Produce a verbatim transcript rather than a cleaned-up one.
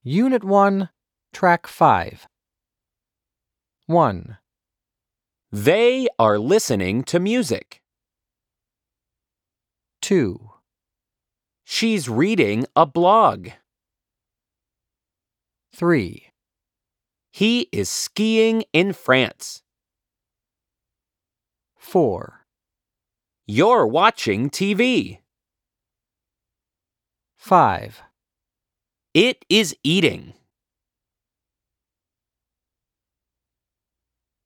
Unit one, Track five. one. They are listening to music. two. She's reading a blog. three. He is skiing in France. four. You're watching T V. five. It is eating.